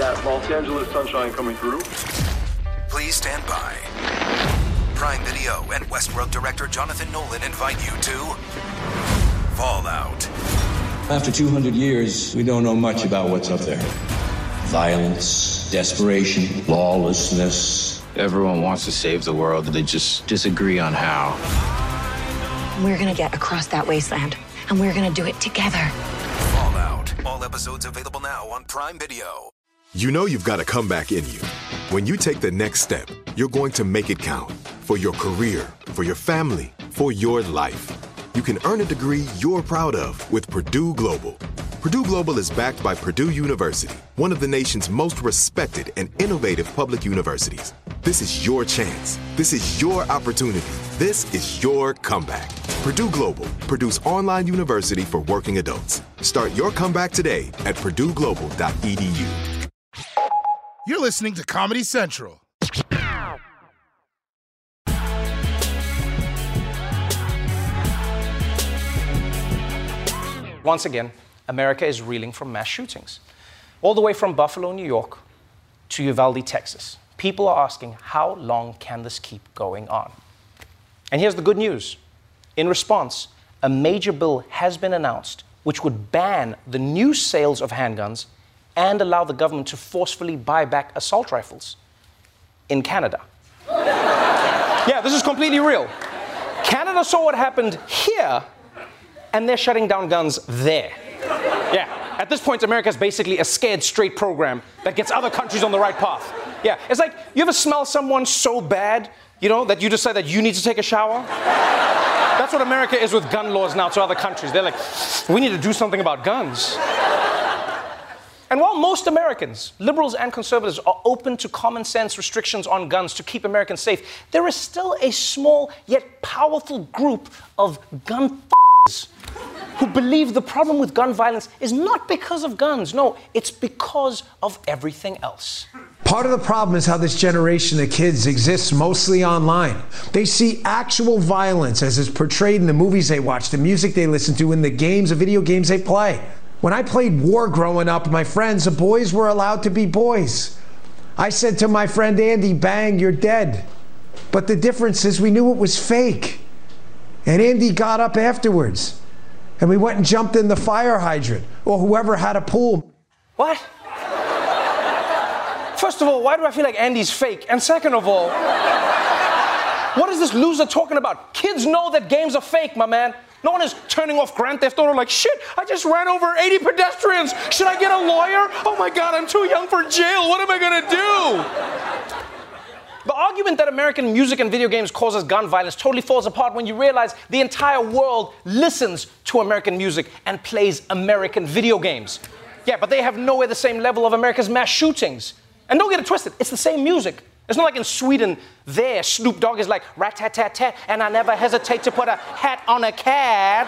that Los Angeles sunshine coming through. Please stand by. Prime Video and Westworld director Jonathan Nolan invite you to Fallout. After 200 years, we don't know much about what's up there. Violence, desperation, lawlessness. Everyone wants to save the world, they just disagree on how. We're gonna get across that wasteland, and we're gonna do it together. Fallout. All episodes available now on Prime Video. You know you've got a comeback in you. When you take the next step, you're going to make it count. For your career, for your family, for your life. You can earn a degree you're proud of with Purdue Global. Purdue Global is backed by Purdue University, one of the nation's most respected and innovative public universities. This is your chance. This is your opportunity. This is your comeback. Purdue Global, Purdue's online university for working adults. Start your comeback today at purdueglobal.edu. You're listening to Comedy Central. Once again, America is reeling from mass shootings. All the way from Buffalo, New York, to Uvalde, Texas. People are asking, how long can this keep going on? And here's the good news. In response, a major bill has been announced which would ban the new sales of handguns and allow the government to forcefully buy back assault rifles in Canada. Yeah, this is completely real. Canada saw what happened here, and they're shutting down guns there. Yeah, at this point, America is basically a scared straight program that gets other countries on the right path. Yeah, it's like, you ever smell someone so bad, you know, that you decide that you need to take a shower? That's what America is with gun laws now to other countries. They're like, we need to do something about guns. And while most Americans, liberals and conservatives, are open to common sense restrictions on guns to keep Americans safe, there is still a small yet powerful group of gun who believe the problem with gun violence is not because of guns. No, it's because of everything else. Part of the problem is how this generation of kids exists mostly online. They see actual violence as is portrayed in the movies they watch, the music they listen to, in the games, the video games they play. When I played war growing up with my friends, the boys were allowed to be boys. I said to my friend Andy, bang, you're dead. But the difference is we knew it was fake. And Andy got up afterwards. And we went and jumped in the fire hydrant, or whoever had a pool. What? First of all, why do I feel like Andy's fake? And second of all, what is this loser talking about? Kids know that games are fake, my man. No one is turning off Grand Theft Auto like, shit, I just ran over 80 pedestrians. Should I get a lawyer? Oh my God, I'm too young for jail. What am I gonna do? The argument that American music and video games causes gun violence totally falls apart when you realize the entire world listens to American music and plays American video games. Yeah, but they have nowhere the same level of America's mass shootings. And don't get it twisted, it's the same music. It's not like in Sweden, there, Snoop Dogg is like, rat-tat-tat-tat, and I never hesitate to put a hat on a cat.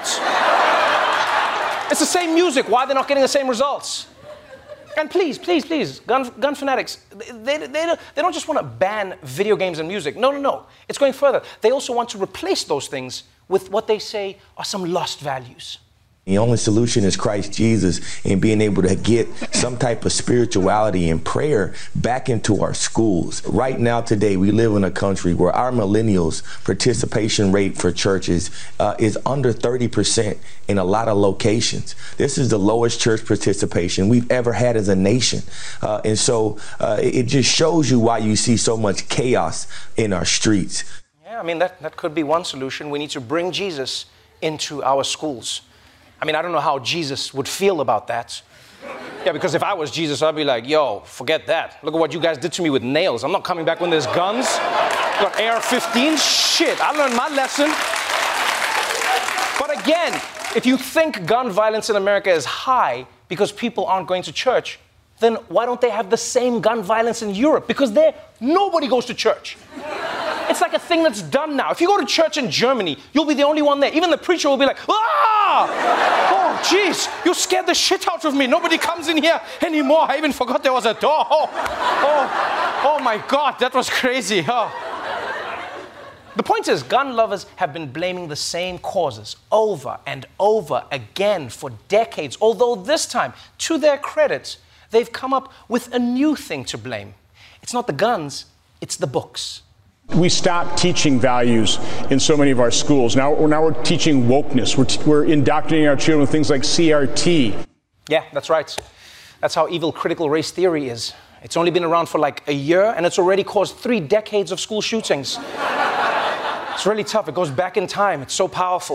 It's the same music. Why are they not getting the same results? And please, please, please, gun fanatics, they don't just want to ban video games and music. No, no, no. It's going further. They also want to replace those things with what they say are some lost values. The only solution is Christ Jesus, and being able to get some type of spirituality and prayer back into our schools. Right now, today, we live in a country where our millennials' participation rate for churches is under 30% in a lot of locations. This is the lowest church participation we've ever had as a nation. And so it just shows you why you see so much chaos in our streets. Yeah, I mean, that could be one solution. We need to bring Jesus into our schools. I mean, I don't know how Jesus would feel about that. Yeah, because if I was Jesus, I'd be like, yo, forget that. Look at what you guys did to me with nails. I'm not coming back when there's guns. Got AR-15? Shit, I learned my lesson. But again, if you think gun violence in America is high because people aren't going to church, then why don't they have the same gun violence in Europe? Because there, nobody goes to church. It's like a thing that's done now. If you go to church in Germany, you'll be the only one there. Even the preacher will be like, ah! Oh, jeez, you scared the shit out of me. Nobody comes in here anymore. I even forgot there was a door. Oh my God, that was crazy. Oh. The point is, gun lovers have been blaming the same causes over and over again for decades, although this time, to their credit, they've come up with a new thing to blame. It's not the guns, it's the books. We stopped teaching values in so many of our schools. Now we're teaching wokeness. We're indoctrinating our children with things like CRT. Yeah, that's right. That's how evil critical race theory is. It's only been around for like a year, and it's already caused 3 decades of school shootings. It's really tough. It goes back in time. It's so powerful.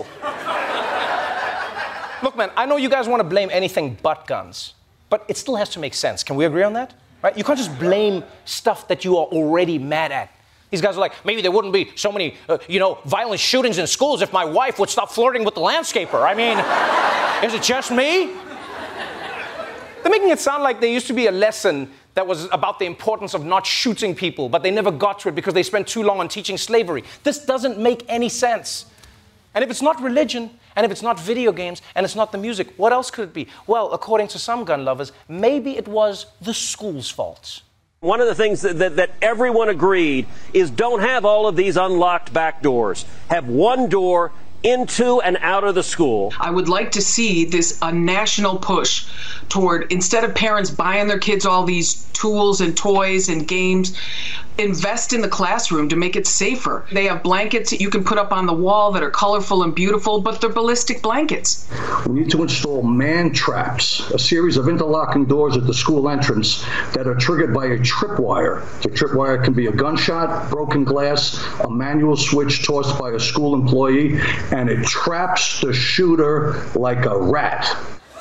Look, man, I know you guys want to blame anything but guns, but it still has to make sense. Can we agree on that? Right? You can't just blame stuff that you are already mad at. These guys are like, maybe there wouldn't be so many, violent shootings in schools if my wife would stop flirting with the landscaper. I mean, is it just me? They're making it sound like there used to be a lesson that was about the importance of not shooting people, but they never got to it because they spent too long on teaching slavery. This doesn't make any sense. And if it's not religion, and if it's not video games, and it's not the music, what else could it be? Well, according to some gun lovers, maybe it was the school's fault. One of the things that everyone agreed is don't have all of these unlocked back doors. Have one door into and out of the school. I would like to see this a national push toward, instead of parents buying their kids all these tools and toys and games, invest in the classroom to make it safer. They have blankets that you can put up on the wall that are colorful and beautiful, but they're ballistic blankets. We need to install man traps, a series of interlocking doors at the school entrance that are triggered by a tripwire. The tripwire can be a gunshot, broken glass, a manual switch tossed by a school employee, and it traps the shooter like a rat.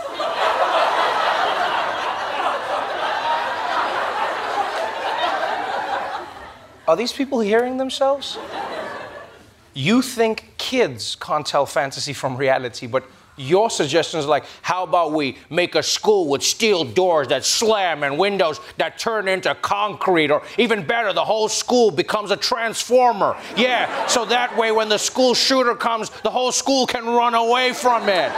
Are these people hearing themselves? You think kids can't tell fantasy from reality, but your suggestion is like, how about we make a school with steel doors that slam and windows that turn into concrete, or even better, the whole school becomes a transformer. Yeah, so that way when the school shooter comes, the whole school can run away from it.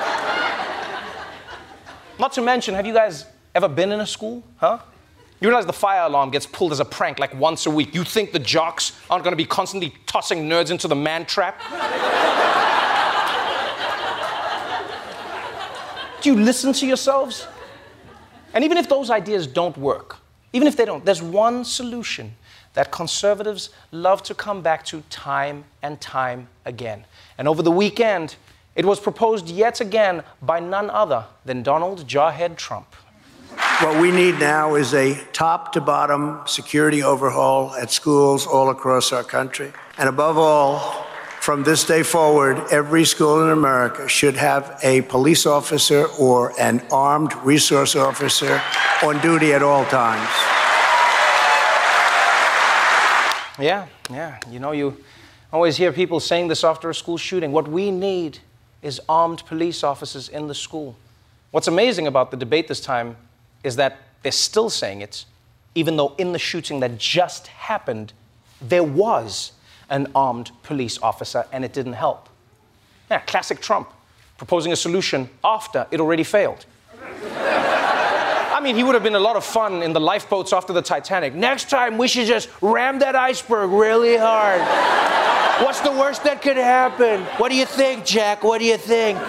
Not to mention, have you guys ever been in a school, huh? You realize the fire alarm gets pulled as a prank like once a week. You think the jocks aren't going to be constantly tossing nerds into the man trap? Do you listen to yourselves? And even if those ideas don't work, even if they don't, there's one solution that conservatives love to come back to time and time again. And over the weekend, it was proposed yet again by none other than Donald Jarhead Trump. What we need now is a top-to-bottom security overhaul at schools all across our country. And above all, from this day forward, every school in America should have a police officer or an armed resource officer on duty at all times. Yeah. You know, you always hear people saying this after a school shooting. What we need is armed police officers in the school. What's amazing about the debate this time is that they're still saying it, even though in the shooting that just happened, there was an armed police officer and it didn't help. Yeah, classic Trump, proposing a solution after it already failed. I mean, he would have been a lot of fun in the lifeboats after the Titanic. Next time, we should just ram that iceberg really hard. What's the worst that could happen? What do you think, Jack? What do you think?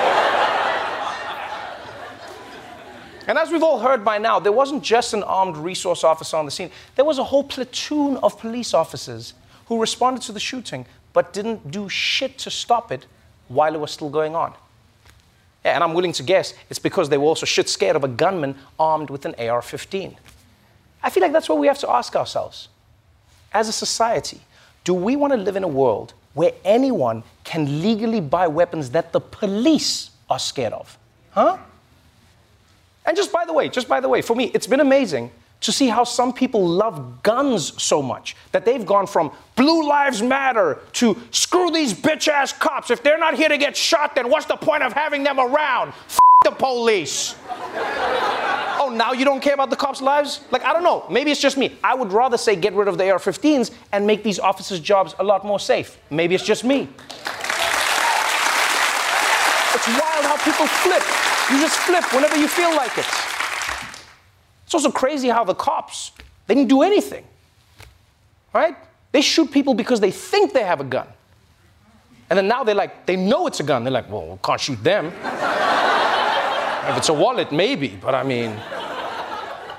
And as we've all heard by now, there wasn't just an armed resource officer on the scene. There was a whole platoon of police officers who responded to the shooting but didn't do shit to stop it while it was still going on. Yeah, and I'm willing to guess it's because they were also shit scared of a gunman armed with an AR-15. I feel like that's what we have to ask ourselves. As a society, do we want to live in a world where anyone can legally buy weapons that the police are scared of? Huh? And just by the way, for me, it's been amazing to see how some people love guns so much that they've gone from Blue Lives Matter to screw these bitch-ass cops. If they're not here to get shot, then what's the point of having them around? F*** the police. Oh, now you don't care about the cops' lives? Like, I don't know. Maybe it's just me. I would rather say get rid of the AR-15s and make these officers' jobs a lot more safe. Maybe it's just me. It's wild how people flip. You just flip whenever you feel like it. It's also crazy how the cops, they didn't do anything, right? They shoot people because they think they have a gun. And then now they know it's a gun. They're like, well, we can't shoot them. If it's a wallet, maybe, but I mean,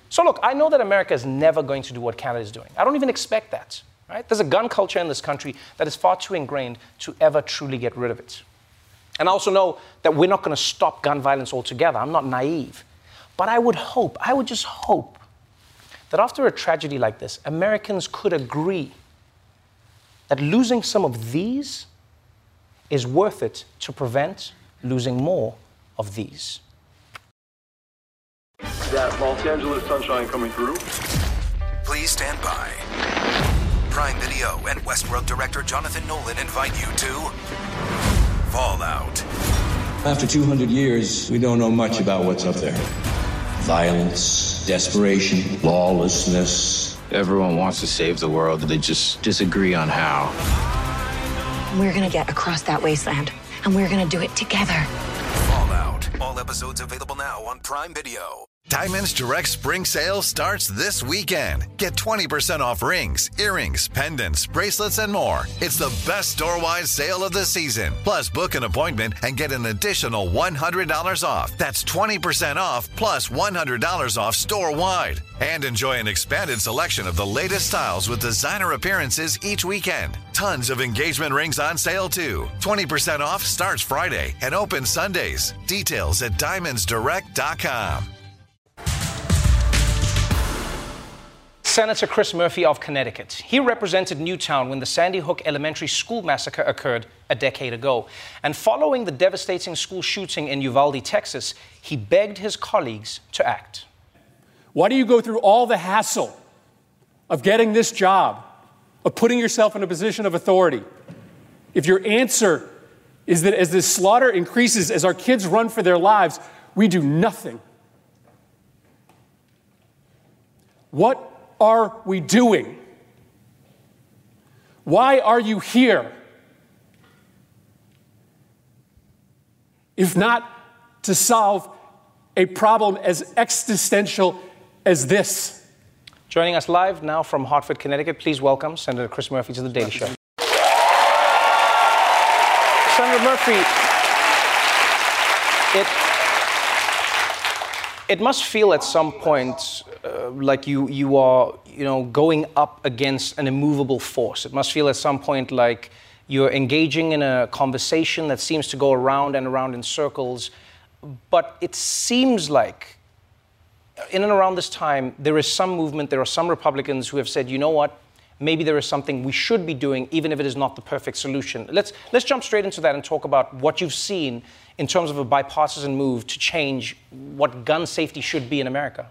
So look, I know that America is never going to do what Canada is doing. I don't even expect that. Right? There's a gun culture in this country that is far too ingrained to ever truly get rid of it. And I also know that we're not going to stop gun violence altogether. I'm not naive. But I would just hope, that after a tragedy like this, Americans could agree that losing some of these is worth it to prevent losing more of these. That Los Angeles sunshine coming through. Please stand by. Prime Video and Westworld director Jonathan Nolan invite you to Fallout. After 200 years, we don't know much about what's up there. Violence, desperation, lawlessness. Everyone wants to save the world, they just disagree on how. We're gonna get across that wasteland, and we're gonna do it together. Fallout. All episodes available now on Prime Video. Diamonds Direct Spring Sale starts this weekend. Get 20% off rings, earrings, pendants, bracelets, and more. It's the best store-wide sale of the season. Plus, book an appointment and get an additional $100 off. That's 20% off plus $100 off store-wide. And enjoy an expanded selection of the latest styles with designer appearances each weekend. Tons of engagement rings on sale, too. 20% off starts Friday and opens Sundays. Details at diamondsdirect.com. Senator Chris Murphy of Connecticut. He represented Newtown when the Sandy Hook Elementary School massacre occurred a decade ago. And following the devastating school shooting in Uvalde, Texas, he begged his colleagues to act. Why do you go through all the hassle of getting this job, of putting yourself in a position of authority, if your answer is that as this slaughter increases, as our kids run for their lives, we do nothing? What are we doing? Why are you here? If not to solve a problem as existential as this. Joining us live now from Hartford, Connecticut, please welcome Senator Chris Murphy to The Daily Show. Senator Murphy, it must feel at some point like you are, going up against an immovable force. It must feel at some point like you're engaging in a conversation that seems to go around and around in circles. But it seems like in and around this time, there is some movement, there are some Republicans who have said, you know what, maybe there is something we should be doing, even if it is not the perfect solution. Let's jump straight into that and talk about what you've seen in terms of a bipartisan move to change what gun safety should be in America.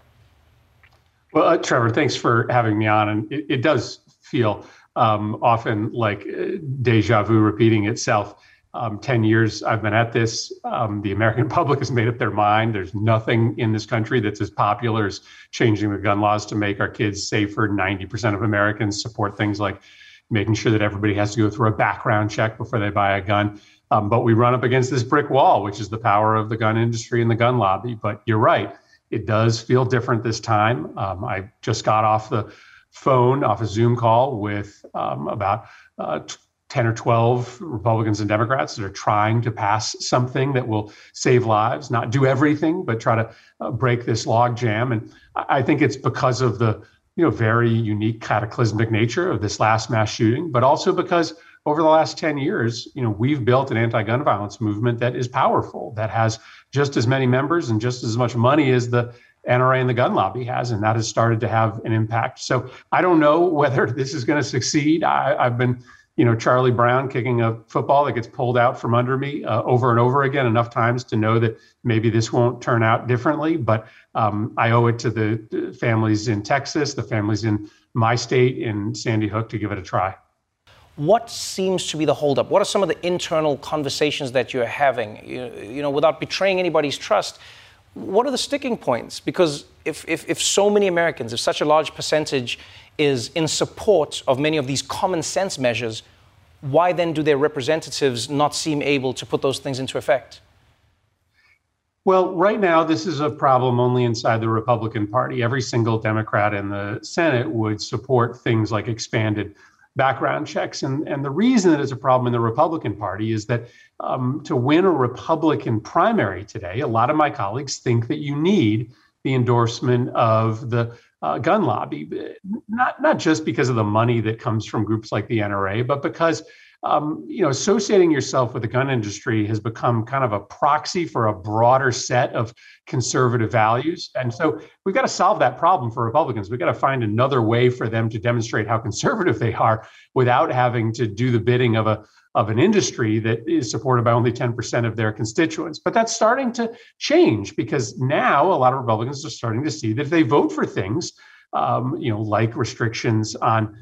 Well, Trevor, thanks for having me on. And it does feel often like deja vu repeating itself. 10 years I've been at this. The American public has made up their mind. There's nothing in this country that's as popular as changing the gun laws to make our kids safer. 90% of Americans support things like making sure that everybody has to go through a background check before they buy a gun. But we run up against this brick wall, which is the power of the gun industry and the gun lobby. But you're right. It does feel different this time. I just got off the phone, off a Zoom call with about 10 or 12 Republicans and Democrats that are trying to pass something that will save lives, not do everything, but try to break this log jam. And I think it's because of the very unique cataclysmic nature of this last mass shooting, but also because over the last 10 years, we've built an anti-gun violence movement that is powerful, that has just as many members and just as much money as the NRA and the gun lobby has, and that has started to have an impact. So I don't know whether this is going to succeed. I've been, Charlie Brown kicking a football that gets pulled out from under me over and over again enough times to know that maybe this won't turn out differently. But I owe it to the families in Texas, the families in my state, in Sandy Hook, to give it a try. What seems to be the holdup? What are some of the internal conversations that you're having? Without betraying anybody's trust, what are the sticking points? Because if so many Americans, if such a large percentage is in support of many of these common sense measures, why then do their representatives not seem able to put those things into effect? Well, right now, this is a problem only inside the Republican Party. Every single Democrat in the Senate would support things like expanded background checks. And the reason that it's a problem in the Republican Party is that to win a Republican primary today, a lot of my colleagues think that you need the endorsement of the gun lobby, not just because of the money that comes from groups like the NRA, but because associating yourself with the gun industry has become kind of a proxy for a broader set of conservative values. And so we've got to solve that problem for Republicans. We've got to find another way for them to demonstrate how conservative they are without having to do the bidding of an industry that is supported by only 10% of their constituents. But that's starting to change because now a lot of Republicans are starting to see that if they vote for things, like restrictions on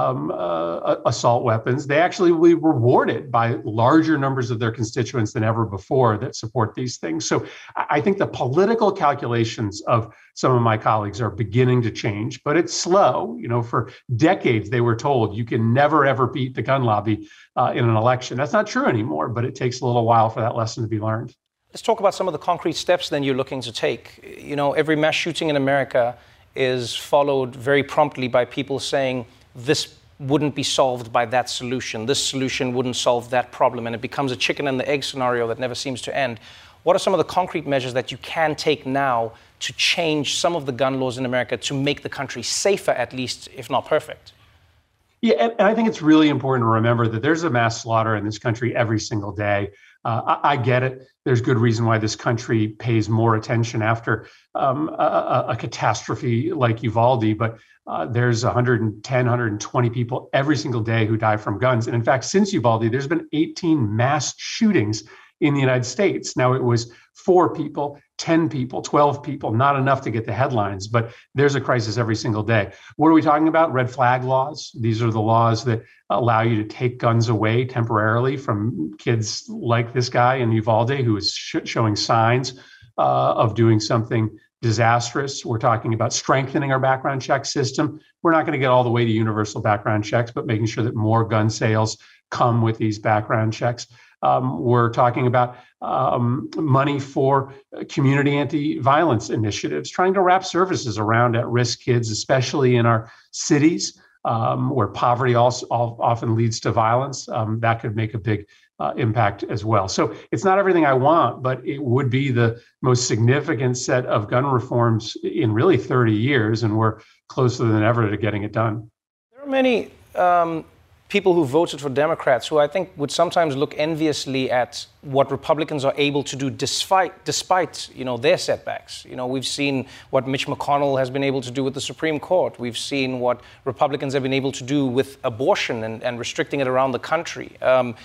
assault weapons, they actually will be rewarded by larger numbers of their constituents than ever before that support these things. So I think the political calculations of some of my colleagues are beginning to change, but it's slow. For decades, they were told you can never, ever beat the gun lobby in an election. That's not true anymore, but it takes a little while for that lesson to be learned. Let's talk about some of the concrete steps then you're looking to take. Every mass shooting in America is followed very promptly by people saying, this wouldn't be solved by that solution. This solution wouldn't solve that problem. And it becomes a chicken and the egg scenario that never seems to end. What are some of the concrete measures that you can take now to change some of the gun laws in America to make the country safer, at least, if not perfect? Yeah, and I think it's really important to remember that there's a mass slaughter in this country every single day. I get it. There's good reason why this country pays more attention after a catastrophe like Uvalde, but there's 110, 120 people every single day who die from guns. And in fact, since Uvalde, there's been 18 mass shootings in the United States. Now, it was 4 people, 10 people, 12 people, not enough to get the headlines, but there's a crisis every single day. What are we talking about? Red flag laws. These are the laws that allow you to take guns away temporarily from kids like this guy in Uvalde who is showing signs of doing something disastrous. We're talking about strengthening our background check system. We're not going to get all the way to universal background checks, but making sure that more gun sales come with these background checks. We're talking about money for community anti-violence initiatives, trying to wrap services around at-risk kids, especially in our cities where poverty also often leads to violence. That could make a big impact as well. So it's not everything I want, but it would be the most significant set of gun reforms in really 30 years, and we're closer than ever to getting it done. There are many people who voted for Democrats who I think would sometimes look enviously at what Republicans are able to do despite their setbacks. We've seen what Mitch McConnell has been able to do with the Supreme Court. We've seen what Republicans have been able to do with abortion and restricting it around the country.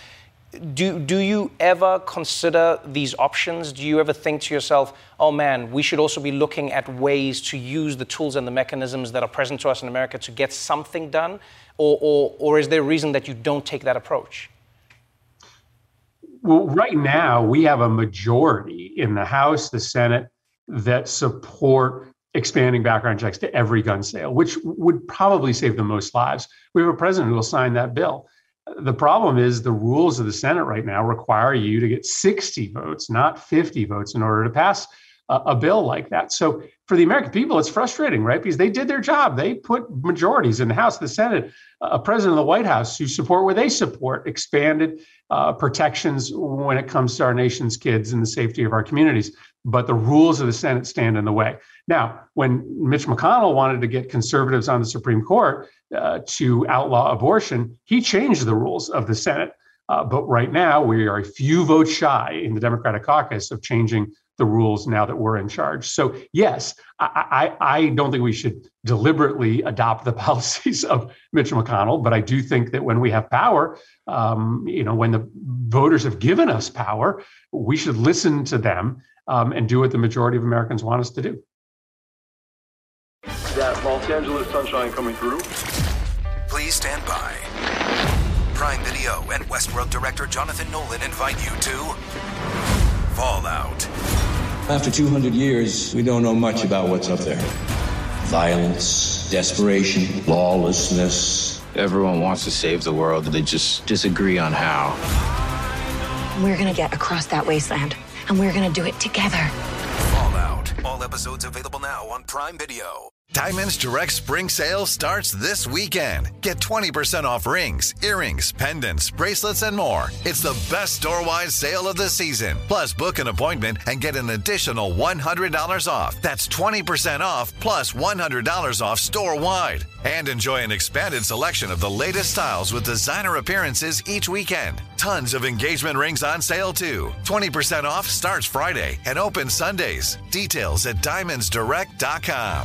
Do you ever consider these options? Do you ever think to yourself, oh man, we should also be looking at ways to use the tools and the mechanisms that are present to us in America to get something done? Or is there a reason that you don't take that approach? Well, right now, we have a majority in the House, the Senate, that support expanding background checks to every gun sale, which would probably save the most lives. We have a president who will sign that bill. The problem is the rules of the Senate right now require you to get 60 votes, not 50 votes, in order to pass a bill like that. So for the American people, it's frustrating, right? Because they did their job. They put majorities in the House, the Senate, a president of the White House who support where they support expanded protections when it comes to our nation's kids and the safety of our communities. But the rules of the Senate stand in the way. Now, when Mitch McConnell wanted to get conservatives on the Supreme Court to outlaw abortion, he changed the rules of the Senate. But right now, we are a few votes shy in the Democratic caucus of changing the rules now that we're in charge. So yes, I don't think we should deliberately adopt the policies of Mitch McConnell, but I do think that when we have power, when the voters have given us power, we should listen to them and do what the majority of Americans want us to do. That Los Angeles sunshine coming through. Please stand by. Prime Video and Westworld director Jonathan Nolan invite you to Fallout. After 200 years, we don't know much about what's up there. Violence, desperation, lawlessness. Everyone wants to save the world, they just disagree on how. We're gonna get across that wasteland, and we're gonna do it together. Fallout. All episodes available now on Prime Video. Diamonds Direct Spring Sale starts this weekend. Get 20% off rings, earrings, pendants, bracelets, and more. It's the best store-wide sale of the season. Plus, book an appointment and get an additional $100 off. That's 20% off plus $100 off store-wide. And enjoy an expanded selection of the latest styles with designer appearances each weekend. Tons of engagement rings on sale, too. 20% off starts Friday and opens Sundays. Details at diamondsdirect.com.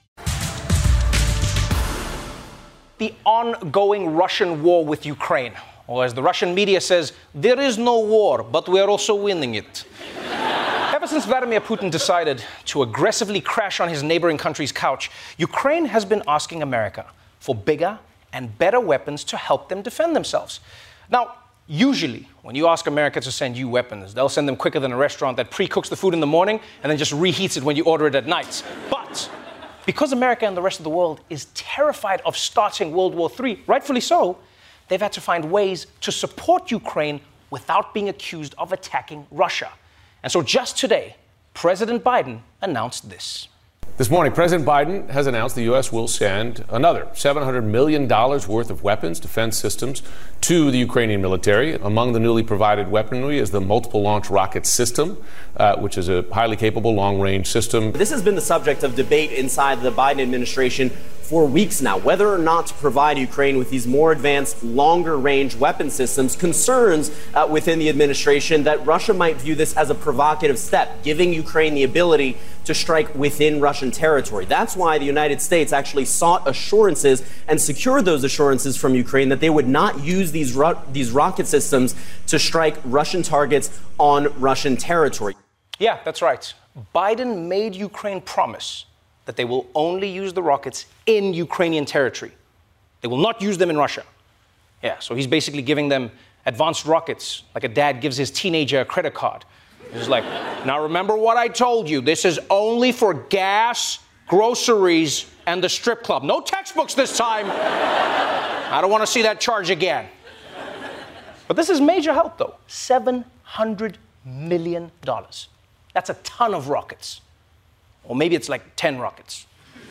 The ongoing Russian war with Ukraine, or as the Russian media says, there is no war, but we are also winning it. Ever since Vladimir Putin decided to aggressively crash on his neighboring country's couch, Ukraine has been asking America for bigger and better weapons to help them defend themselves. Now, usually, when you ask America to send you weapons, they'll send them quicker than a restaurant that pre-cooks the food in the morning and then just reheats it when you order it at night. But because America and the rest of the world is terrified of starting World War III, rightfully so, they've had to find ways to support Ukraine without being accused of attacking Russia. And so just today, President Biden announced this. This morning, President Biden has announced the U.S. will send another $700 million worth of weapons, defense systems, to the Ukrainian military. Among the newly provided weaponry is the multiple launch rocket system, which is a highly capable long-range system. This has been the subject of debate inside the Biden administration for weeks now, whether or not to provide Ukraine with these more advanced, longer-range weapon systems. Concerns within the administration that Russia might view this as a provocative step, giving Ukraine the ability to strike within Russian territory. That's why the United States actually sought assurances and secured those assurances from Ukraine that they would not use these rocket systems to strike Russian targets on Russian territory. Yeah, that's right. Biden made Ukraine promise that they will only use the rockets in Ukrainian territory. They will not use them in Russia. Yeah, so he's basically giving them advanced rockets, like a dad gives his teenager a credit card. He's like, now remember what I told you. This is only for gas, groceries, and the strip club. No textbooks this time. I don't want to see that charge again. But this is major help, though. $700 million. That's a ton of rockets. Or maybe it's like 10 rockets.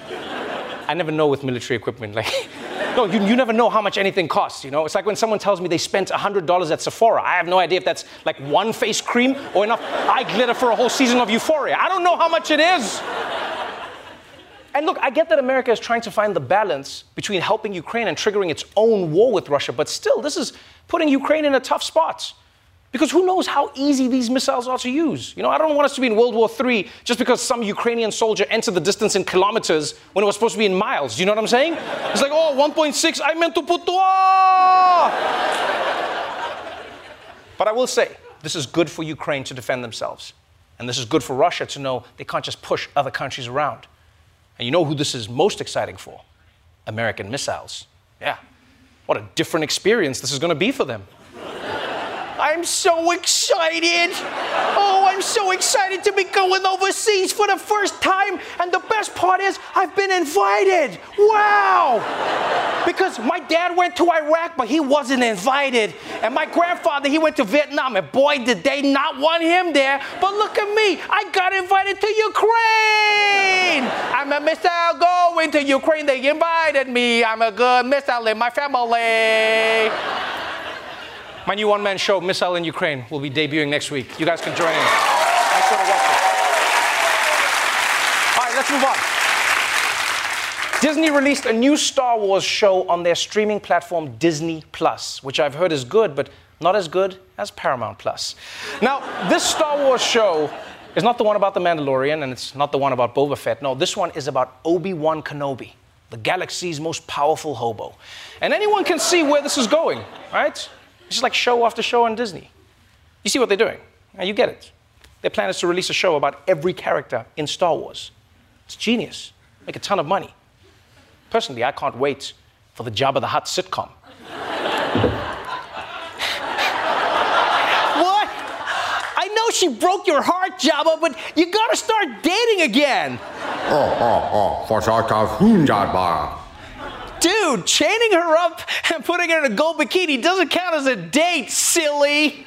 I never know with military equipment. No, you never know how much anything costs, you know? It's like when someone tells me they spent $100 at Sephora. I have no idea if that's like one face cream or enough eye glitter for a whole season of Euphoria. I don't know how much it is. And look, I get that America is trying to find the balance between helping Ukraine and triggering its own war with Russia, but still, this is putting Ukraine in a tough spot. Because who knows how easy these missiles are to use? You know, I don't want us to be in World War III just because some Ukrainian soldier entered the distance in kilometers when it was supposed to be in miles. Do you know what I'm saying? It's like, 1.6, I meant to put to But I will say, this is good for Ukraine to defend themselves. And this is good for Russia to know they can't just push other countries around. And you know who this is most exciting for? American missiles. Yeah. What a different experience this is going to be for them. I'm so excited. Oh, I'm so excited to be going overseas for the first time. And the best part is I've been invited. Wow. Because my dad went to Iraq, but he wasn't invited. And my grandfather, he went to Vietnam. And boy, did they not want him there. But look at me. I got invited to Ukraine. I'm a missile going to Ukraine. They invited me. I'm a good missile in my family. My new one-man show, Missile in Ukraine, will be debuting next week. You guys can join in. Thanks for watching. All right, let's move on. Disney released a new Star Wars show on their streaming platform, Disney+, which I've heard is good, but not as good as Paramount+. Now, this Star Wars show is not the one about The Mandalorian, and it's not the one about Boba Fett. No, this one is about Obi-Wan Kenobi, the galaxy's most powerful hobo. And anyone can see where this is going, right? It's just like show after show on Disney. You see what they're doing. Now you get it. Their plan is to release a show about every character in Star Wars. It's genius. Make a ton of money. Personally, I can't wait for the Jabba the Hutt sitcom. What? I know she broke your heart, Jabba, but you gotta start dating again. Dude, chaining her up and putting her in a gold bikini doesn't count as a date, silly.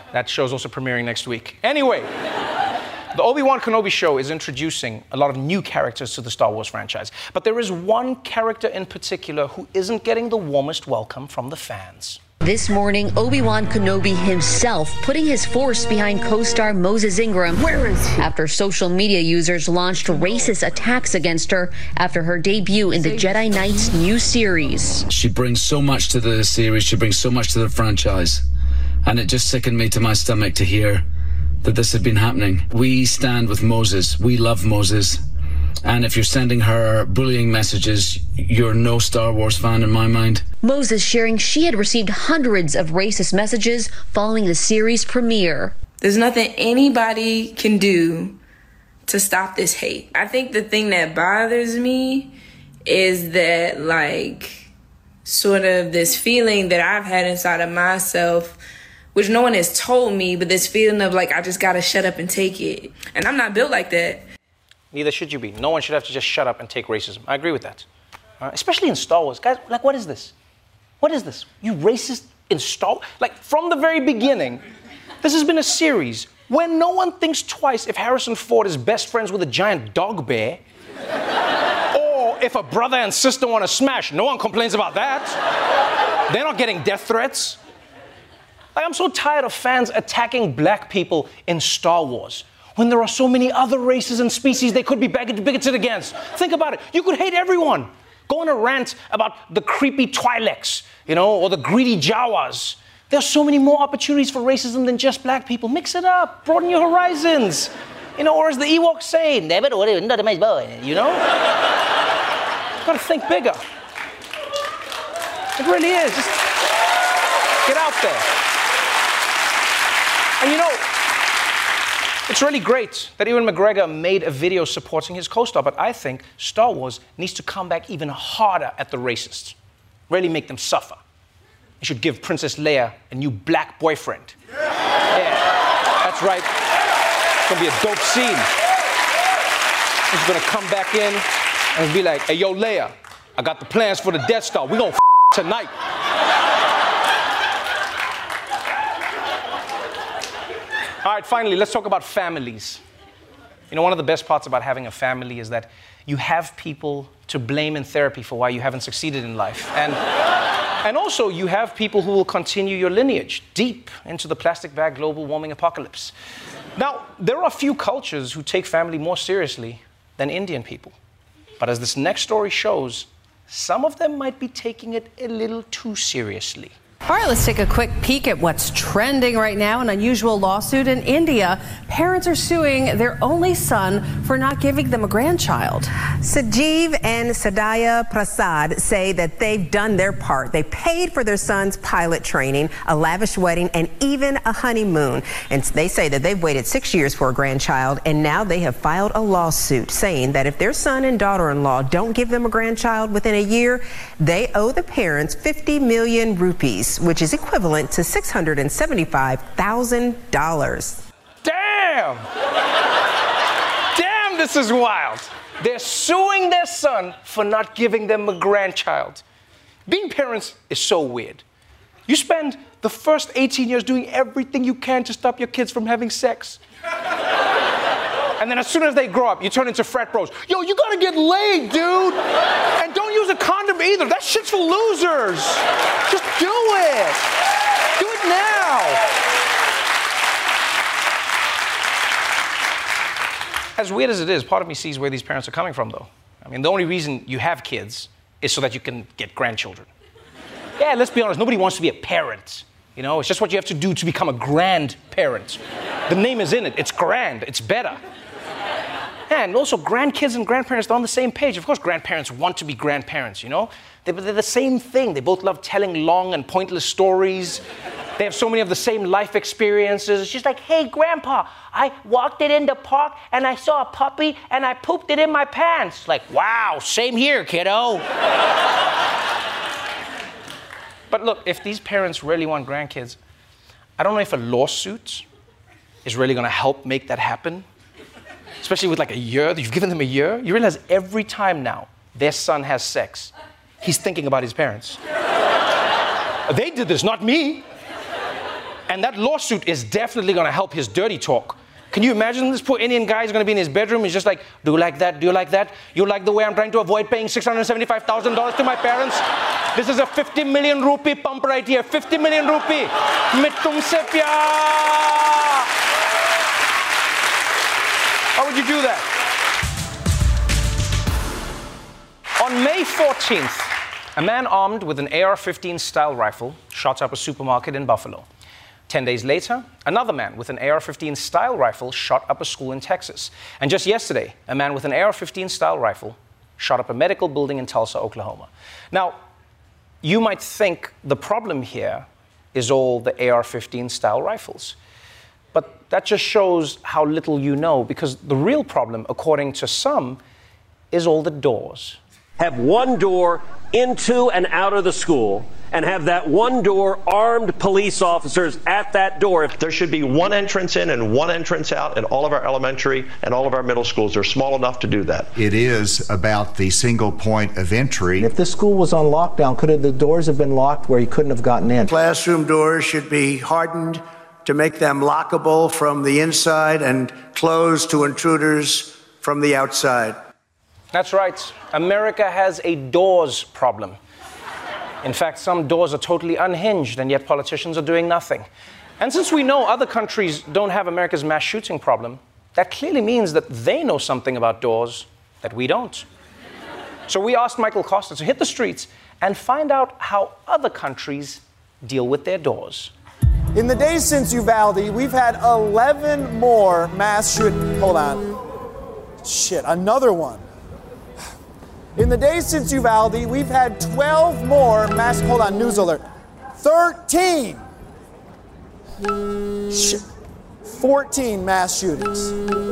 That show's also premiering next week. Anyway, the Obi-Wan Kenobi show is introducing a lot of new characters to the Star Wars franchise. But there is one character in particular who isn't getting the warmest welcome from the fans. This morning, Obi-Wan Kenobi himself putting his force behind co-star Moses Ingram. Where is he? After social media users launched racist attacks against her after her debut in the Jedi Knights new series. She brings so much to the series, she brings so much to the franchise. And it just sickened me to my stomach to hear that this had been happening. We stand with Moses. We love Moses. And if you're sending her bullying messages, you're no Star Wars fan in my mind. Moses sharing she had received hundreds of racist messages following the series premiere. There's nothing anybody can do to stop this hate. I think the thing that bothers me is that, like, sort of this feeling that I've had inside of myself, which no one has told me, but this feeling of, like, I just gotta shut up and take it. And I'm not built like that. Neither should you be. No one should have to just shut up and take racism. I agree with that. Especially in Star Wars. Guys, like, what is this? What is this? You racist in Star Wars? Like, from the very beginning, this has been a series where no one thinks twice if Harrison Ford is best friends with a giant dog bear. Or if a brother and sister want to smash. No one complains about that. They're not getting death threats. Like, I'm so tired of fans attacking black people in Star Wars when there are so many other races and species they could be bigoted against. Think about it. You could hate everyone. Go on a rant about the creepy Twi'leks, you know, or the greedy Jawas. There's so many more opportunities for racism than just black people. Mix it up. Broaden your horizons. You know, or as the Ewoks say, never do it, not a nice boy, you know? Gotta think bigger. It really is. Just get out there. And you know, it's really great that Ewan McGregor made a video supporting his co-star, but I think Star Wars needs to come back even harder at the racists. Really make them suffer. You should give Princess Leia a new black boyfriend. Yeah, that's right. It's gonna be a dope scene. He's gonna come back in and be like, hey, yo, Leia, I got the plans for the Death Star. We gonna tonight. All right, finally, let's talk about families. You know, one of the best parts about having a family is that you have people to blame in therapy for why you haven't succeeded in life. And also, you have people who will continue your lineage deep into the plastic bag global warming apocalypse. Now, there are a few cultures who take family more seriously than Indian people. But as this next story shows, some of them might be taking it a little too seriously. All right, let's take a quick peek at what's trending right now. An unusual lawsuit in India. Parents are suing their only son for not giving them a grandchild. Sajeev and Sadhya Prasad say that they've done their part. They paid for their son's pilot training, a lavish wedding, and even a honeymoon. And they say that they've waited 6 years for a grandchild, and now they have filed a lawsuit saying that if their son and daughter-in-law don't give them a grandchild within a year, they owe the parents 50 million rupees, which is equivalent to $675,000. Damn! Damn, this is wild. They're suing their son for not giving them a grandchild. Being parents is so weird. You spend the first 18 years doing everything you can to stop your kids from having sex. And then as soon as they grow up, you turn into frat bros. Yo, you gotta get laid, dude! And don't use a condom either. That shit's for losers. Just do it. Do it now. As weird as it is, part of me sees where these parents are coming from, though. I mean, the only reason you have kids is so that you can get grandchildren. Yeah, let's be honest, nobody wants to be a parent. You know, it's just what you have to do to become a grandparent. The name is in it. It's grand. It's better. And also, grandkids and grandparents are on the same page. Of course, grandparents want to be grandparents, you know? They're the same thing. They both love telling long and pointless stories. They have so many of the same life experiences. It's just like, hey, Grandpa, I walked it in the park, and I saw a puppy, and I pooped it in my pants. Like, wow, same here, kiddo. But look, if these parents really want grandkids, I don't know if a lawsuit is really going to help make that happen. Especially with like a year, you've given them a year. You realize every time now their son has sex, he's thinking about his parents. They did this, not me. And that lawsuit is definitely going to help his dirty talk. Can you imagine this poor Indian guy is going to be in his bedroom? He's just like, do you like that? Do you like that? You like the way I'm trying to avoid paying $675,000 to my parents? This is a 50 million rupee pump right here. 50 million rupee. Main tumse pyar. How would you do that? On May 14th, a man armed with an AR-15 style rifle shot up a supermarket in Buffalo. 10 days later, another man with an AR-15 style rifle shot up a school in Texas. And just yesterday, a man with an AR-15 style rifle shot up a medical building in Tulsa, Oklahoma. Now, you might think the problem here is all the AR-15 style rifles. But that just shows how little you know, because the real problem, according to some, is all the doors. Have one door into and out of the school, and have that one door armed police officers at that door. There should be one entrance in and one entrance out in all of our elementary and all of our middle schools. They're small enough to do that. It is about the single point of entry. If this school was on lockdown, could the doors have been locked where you couldn't have gotten in? Classroom doors should be hardened to make them lockable from the inside and closed to intruders from the outside. That's right. America has a doors problem. In fact, some doors are totally unhinged, and yet politicians are doing nothing. And since we know other countries don't have America's mass shooting problem, that clearly means that they know something about doors that we don't. So we asked Michael Costa to hit the streets and find out how other countries deal with their doors. In the days since Uvalde, we've had 11 more mass shootings. Hold on. Shit, another one. In the days since Uvalde, we've had 12 more mass... Hold on, news alert. 13! Shit. 14 mass shootings.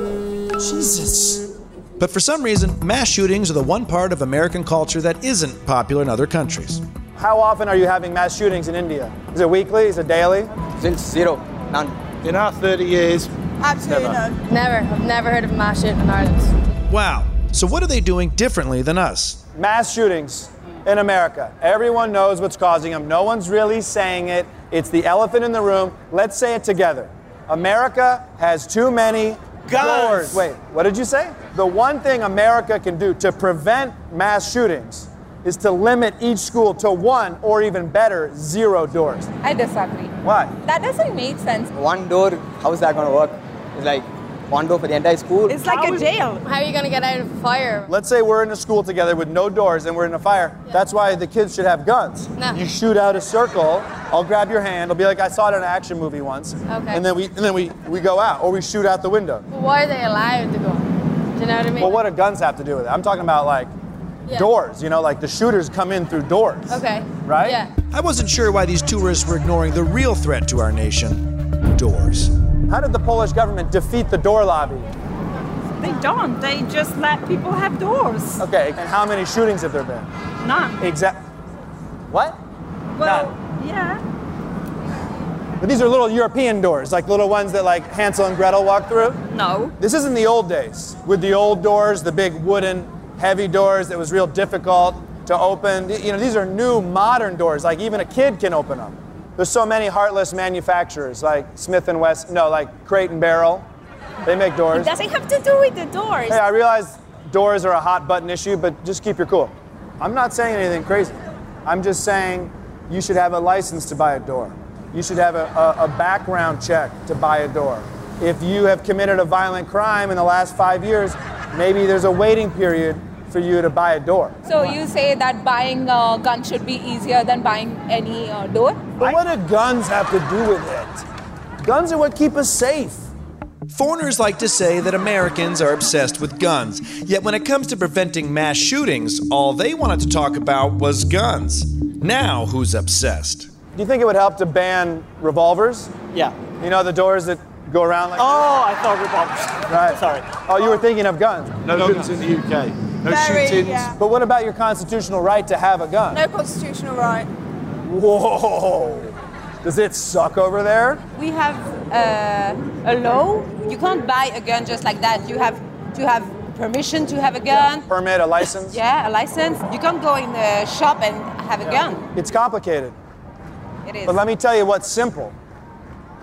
Jesus. But for some reason, mass shootings are the one part of American culture that isn't popular in other countries. How often are you having mass shootings in India? Is it weekly? Is it daily? Since zero. None. In our 30 years. Absolutely none. Never. I've never heard of a mass shooting in Ireland. Wow. So what are they doing differently than us? Mass shootings in America. Everyone knows what's causing them. No one's really saying it. It's the elephant in the room. Let's say it together. America has too many doors. Wait, what did you say? The one thing America can do to prevent mass shootings is to limit each school to one, or even better, 0 doors. I disagree. Why? That doesn't make sense. One door, how is that going to work? It's like one door for the entire school. It's like a jail. How are you going to get out of a fire? Let's say we're in a school together with no doors and we're in a fire. Yeah. That's why the kids should have guns. No. You shoot out a circle, I'll grab your hand, I'll be like, I saw it in an action movie once. Okay. And then we go out, or we shoot out the window. But why are they allowed to go? Do you know what I mean? Well, what do guns have to do with it? I'm talking about like doors, you know, like the shooters come in through doors. Okay. Right? Yeah. I wasn't sure why these tourists were ignoring the real threat to our nation, doors. How did the Polish government defeat the door lobby? They don't. They just let people have doors. Okay, and how many shootings have there been? None. Exactly. What? Well, None. Yeah. But these are little European doors, like little ones that like Hansel and Gretel walk through? No. This isn't the old days. With the old doors, the big wooden, heavy doors that was real difficult to open. You know, these are new, modern doors. Like even a kid can open them. There's so many heartless manufacturers, like Smith & Wesson, like Crate and Barrel. They make doors. It doesn't have to do with the doors. Hey, I realize doors are a hot button issue, but just keep your cool. I'm not saying anything crazy. I'm just saying you should have a license to buy a door. You should have a background check to buy a door. If you have committed a violent crime in the last 5 years, maybe there's a waiting period for you to buy a door. So you say that buying a gun should be easier than buying any door? But what do guns have to do with it? Guns are what keep us safe. Foreigners like to say that Americans are obsessed with guns, yet when it comes to preventing mass shootings, all they wanted to talk about was guns. Now, who's obsessed? Do you think it would help to ban revolvers? Yeah. You know, the doors that go around like I thought revolvers. Right. Sorry. Oh, you were thinking of guns. No guns in the UK. No shootings. Yeah. But what about your constitutional right to have a gun? No constitutional right. Whoa. Does it suck over there? We have a law. You can't buy a gun just like that. You have to have permission to have a gun. Yeah. Permit, a license? Yeah, a license. You can't go in the shop and have a gun. It's complicated. It is. But let me tell you what's simple.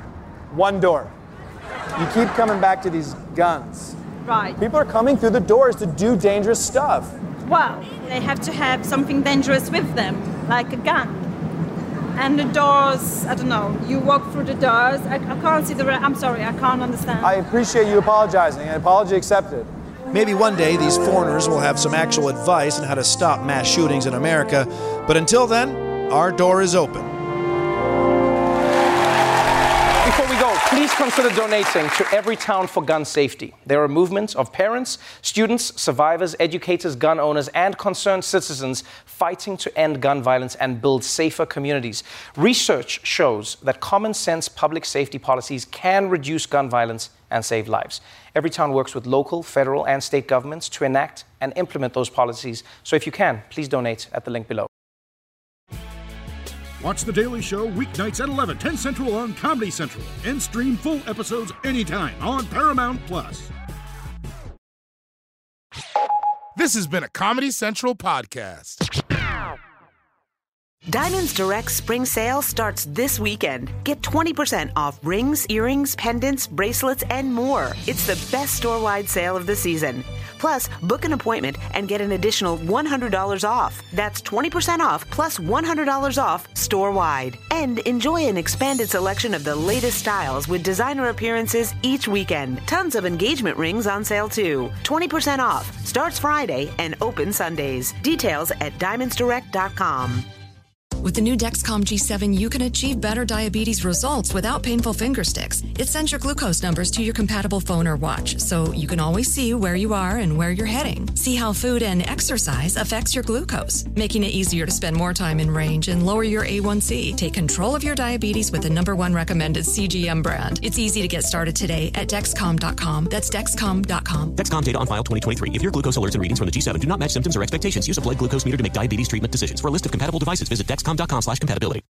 One door. You keep coming back to these guns. Right. People are coming through the doors to do dangerous stuff. Well, they have to have something dangerous with them, like a gun. And the doors, I don't know, you walk through the doors. I can't see I'm sorry, I can't understand. I appreciate you apologizing. An apology accepted. Maybe one day these foreigners will have some actual advice on how to stop mass shootings in America. But until then, our door is open. Before we go, please consider donating to Everytown for Gun Safety. They're a movement of parents, students, survivors, educators, gun owners, and concerned citizens fighting to end gun violence and build safer communities. Research shows that common sense public safety policies can reduce gun violence and save lives. Everytown works with local, federal, and state governments to enact and implement those policies. So if you can, please donate at the link below. Watch The Daily Show weeknights at 11, 10 Central on Comedy Central. And stream full episodes anytime on Paramount+. This has been a Comedy Central podcast. Diamonds Direct Spring Sale starts this weekend. Get 20% off rings, earrings, pendants, bracelets, and more. It's the best store-wide sale of the season. Plus, book an appointment and get an additional $100 off. That's 20% off plus $100 off store-wide. And enjoy an expanded selection of the latest styles with designer appearances each weekend. Tons of engagement rings on sale too. 20% off. Starts Friday and open Sundays. Details at diamondsdirect.com. With the new Dexcom G7, you can achieve better diabetes results without painful finger sticks. It sends your glucose numbers to your compatible phone or watch, so you can always see where you are and where you're heading. See how food and exercise affects your glucose, making it easier to spend more time in range and lower your A1C. Take control of your diabetes with the #1 recommended CGM brand. It's easy to get started today at Dexcom.com. That's Dexcom.com. Dexcom data on file 2023. If your glucose alerts and readings from the G7 do not match symptoms or expectations, use a blood glucose meter to make diabetes treatment decisions. For a list of compatible devices, visit Dexcom.com/compatibility.